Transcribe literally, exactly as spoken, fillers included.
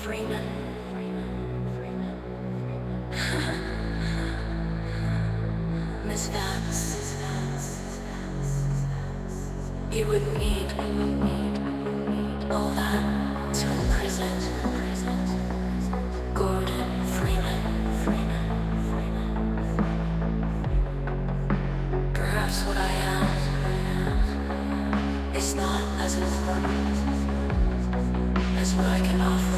Freeman. Miss Vance. You wouldn't need all that to imprison Gordon Freeman. Perhaps what I am is not as important as what I can offer.